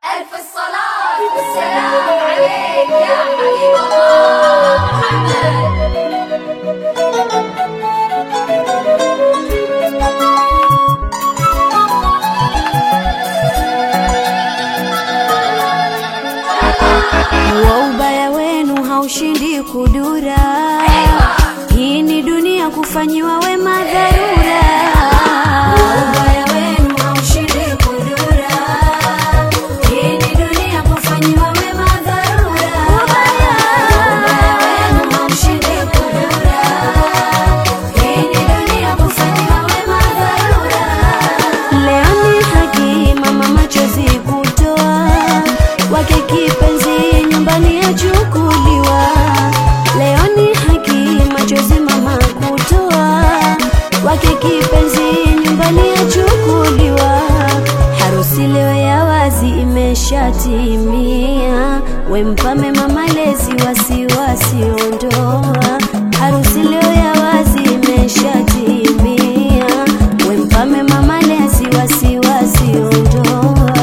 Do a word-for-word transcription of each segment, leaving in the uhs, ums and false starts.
ألف الصلاة والسلام عليك يا حبيب الله محمد. Ubaya wenu haushindi kudura. Hii ni dunia kufanyiwa wema dharura. Ubaya wenu haushindi kudura. Hii ni dunia kufanyiwa wema dharura. Ubaya wenu haushindi kudura. Hii ni dunia kufanyiwa wema dharura. Leo ni haki mama machozi kutoa wake kipenzi nyumbani achukuliwa. Leo ni haki machozi mama kutoa wake kipenzi nyumbani achukuliwa. Harusi leo ya wazi imeshatimia, wempame mama lezi wasiwasi ondoa. Harusi leo ya wazi imeshatimia, wempame mama lezi wasiwasi ondoa.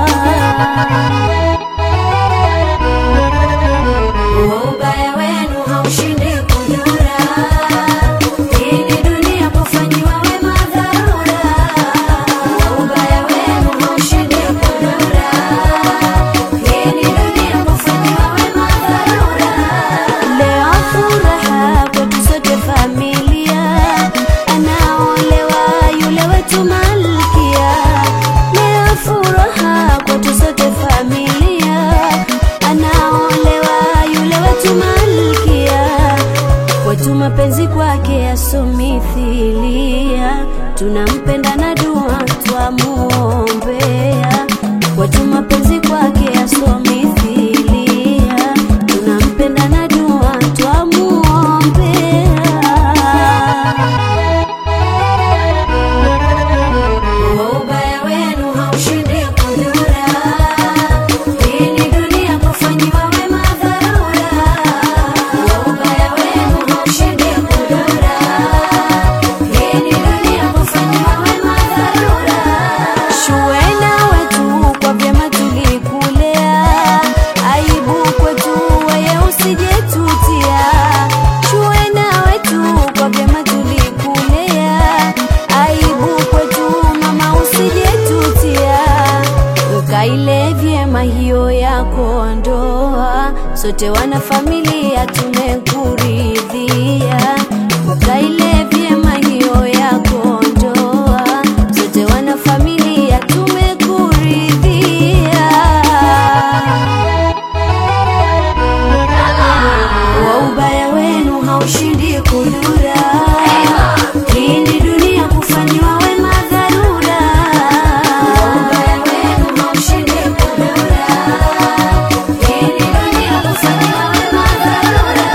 Ubaya wenu haushindi kudura. Hii ni dunia kufanyiwa wema dharura. Ubaya wenu haushindi kudura. Hii ni dunia kufanyiwa wema dharura. Leo furaha kwetu sote familia, anaolewa yule wetu malkia. Leo furaha kwetu sote familia, anaolewa yule wetu malkia. Kwetu mapenzi kwake yasomithilia, tunampenda na dua twamuombea. Kwetu mapenzi kwake yasomithilia, tunampenda na dua twamuombea. Ubaya wenu haushindi kudura. Hii ni dunia kufanyiwa wema dharura. Ubaya wenu haushindi kudura. Hii ni dunia kufanyiwa wema dharura. Shuwena wetu kwa vyema tulikulea, aibu kwetu weye usijetutia. Shuwena wetu kwa vyema tulikulea, aibu kwetu mama usijetutia. Ukaile vyema hiyo yako ndoa, sote wana familia tumekuridhia. Ukaile vyema hiyo yako ndoa, sote wana familia tumekuridhia. Wa ubaya wenu haushindi kudura. Hii ni dunia kufanyiwa wema dharura. Ubaya wenu haushindi kudura. Hii ni dunia kufanyiwa wema dharura.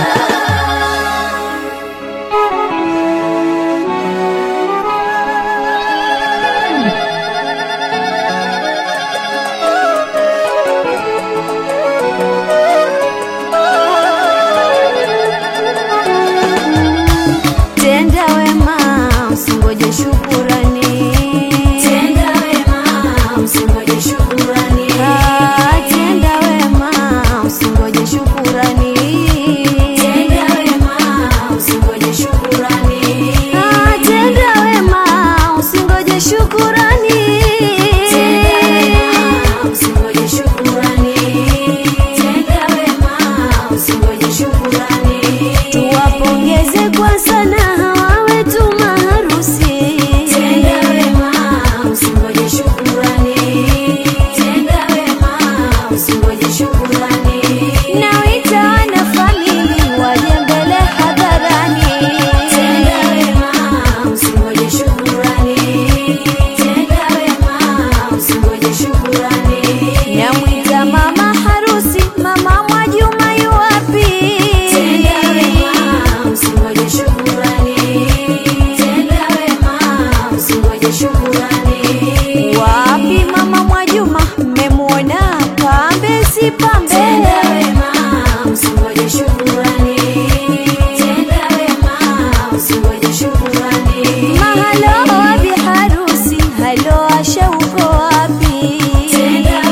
Tenda wema usingoje shukurani. Tenda wema usingoje shukurani. Ah, tenda wema usingoje shukurani. Tenda wema usingoje shukurani. Ah, tenda wema usingoje shukurani. Tenda wema usingoje shukurani. Tenda wema usingoje shukurani. Tuwapongeze kwa sana hawa wetu maharusi. Tenda wema usingoje shukurani. Tenda wema usingoje shukurani. Nawita wana famili waje mbele hadharani. Tenda wema usingoje shukurani. Tenda wema usingoje shukurani. Namwita mama harusi, mama Mwajuma yu wapi? Tenda wema usingoje shukurani. Tenda wema usingoje shukurani. Wapi mama Mwajuma, mmemuona pambe si pambe? Tenda wema usingoje shukurani. Tenda wema usingoje shukurani. Mahalo wa biharusi, halo asha uko wapi? Tenda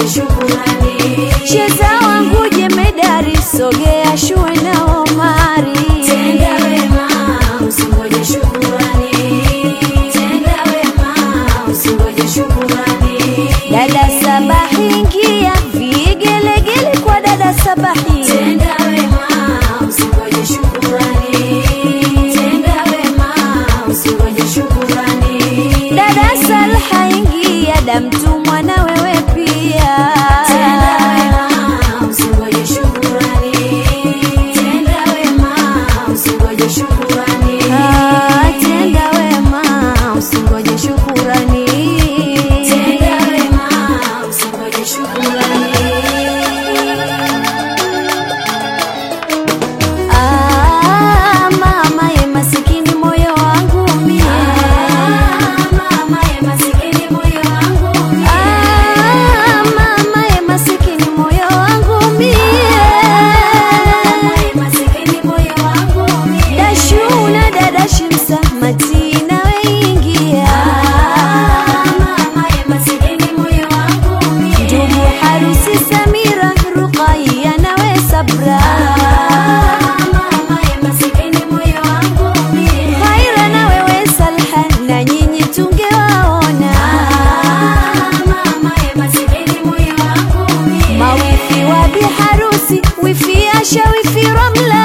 shukurani. Cheza wangu jemedari, sogea shue na Omari. Tenda wema, usingoje shukurani. Tenda wema, usingoje shukurani. Dada Sabahi ingia, vigelegele kwa dada Sabahi. Tenda wema, usingoje shukurani. Tenda wema, usingoje shukurani. Dada Salha ingia, damtumwa na wewe pia. Tenda wema, usingoje shukurani. Tenda wema, usingoje shukurani. Ah, tenda wema, usingoje shukurani. Tenda wema, usingoje shukurani. Ah, mama ye masikini moyo wangu mie. Mama ye masikini moyo wangu mie. Ah, mama ye masikini moyo wangu mie. Mama ye masikini moyo wangu mie. Dashuna dada Shimsa Matina weingia. Mama ye masikini moyo wangu mie. Ndugu harusi Samira Ruqayya nawe Sabra. Mama ye masikini moyo wangu mie. Khaira na wewe Salha, na nyinyi tungewaona. Mama ye masikini moyo wangu mie. Mawifi wa biharusi, wifi Asha, wifi Ramla.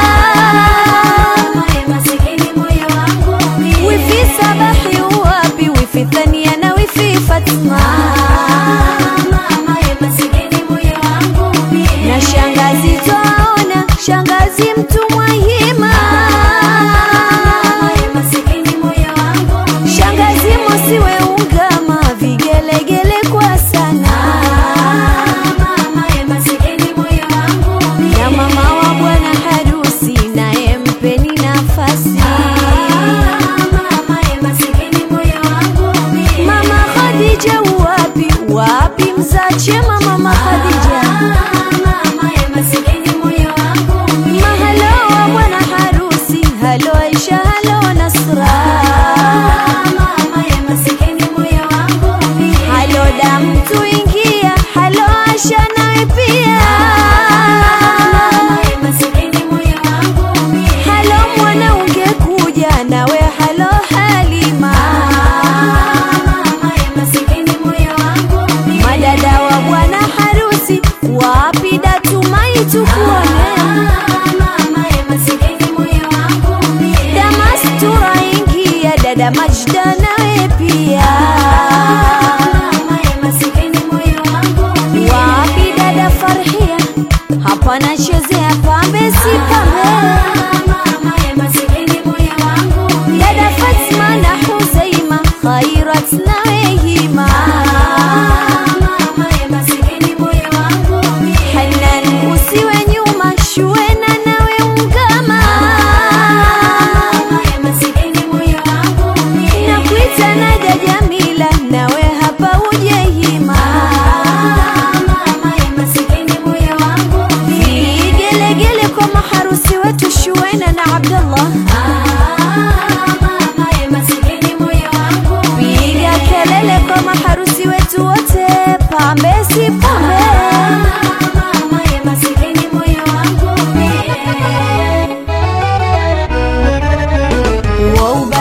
Mama ye masikini moyo wangu mie. Wifi Sabahi wapi, wifi Thania na wifi Fatma. Mama ye masikini moyo wangu mie. Na shangazi twaona, shangazi mtumwa hima. Mama ye masikini moyo wangu mie. Shangazi mosiwe ungama, vigelegele kwa sana. Mama ye masikini moyo wangu mie. Na mama wa bwana harusi, naye mpeni nafasi. Mama ye masikini moyo wangu mie. Mama Khadija wapi, wapi mzache mama Khadija. Mama ye masikini moyo wangu mie. Mahalo wa bwana harusi, halo Aisha, halo Nasra. Mama ye masikini moyo wangu mie. Halo damu tuingia, halo Asha nawe pia. Mama ye masikini moyo wangu mie. Halo mwana ungekuja, nawe halo Halima. Mama ye masikini moyo wangu mie. Madada wa bwana harusi, wapi Datumai tukuone. Mama ye masikini moyo wangu mie. Damastura ingia, dada Majda nawe pia. Mama ye masikini moyo wangu mie. Wapi dada Farhia, hapa nachezea pambe si pambe. Mama ye masikini moyo wangu mie. Dada Fatma na Huzaima, Khairat nawe hima. Mama ye masikini moyo wangu mie. Hanan usiwe nyuma, Shuena nawe ungama. Mama ye masikini moyo wangu mie. Nakuita Naja Jamila, nawe hapa uje hima. Mama ye masikini moyo wangu mie. Vigelegele kwa maharusi wetu Shuena na Abdullah. Mama ye masikini moyo wangu mie. Piga kelele kwa maharusi wetu wote, pambe si pambe. Mama ye masikini moyo wangu mie. Wow.